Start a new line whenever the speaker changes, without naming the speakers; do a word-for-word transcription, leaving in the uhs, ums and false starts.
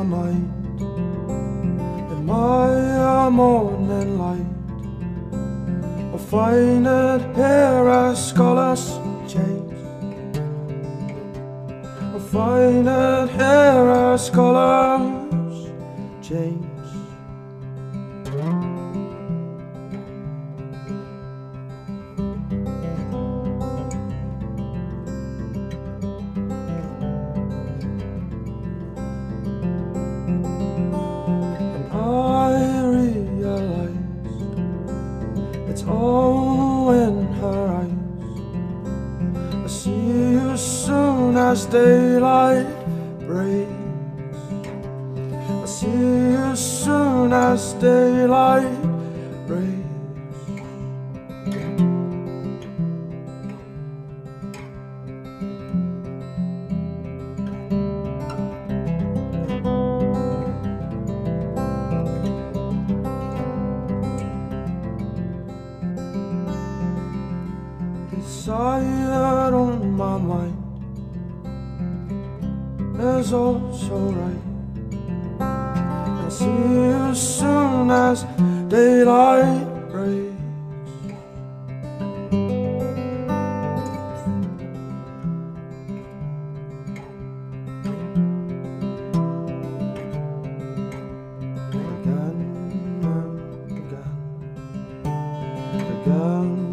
my mind in my morning light. I find it here as scholars change. I find it here as scholars change. It's all in her eyes. I see you soon as daylight breaks. I see you soon as daylight breaks. Desire on my mind is also right. I'll see you soon as daylight breaks. Again and again, again